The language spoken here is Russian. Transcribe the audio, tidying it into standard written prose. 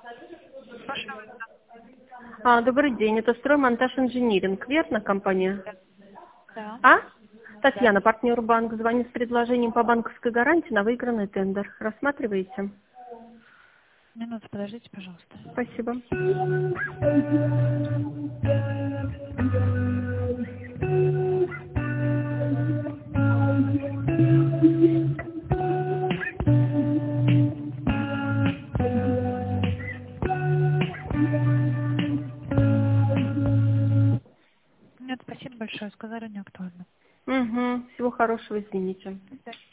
Слушаю вас. Добрый день, это «Строймонтаж Инжиниринг», верно, компания? Да. Татьяна, партнер банк, звонит с предложением по банковской гарантии на выигранный тендер. Рассматриваете? Минуту, подождите, пожалуйста. Спасибо. Нет, спасибо большое. Сказали, не актуально. Всего хорошего, извините. До свидания.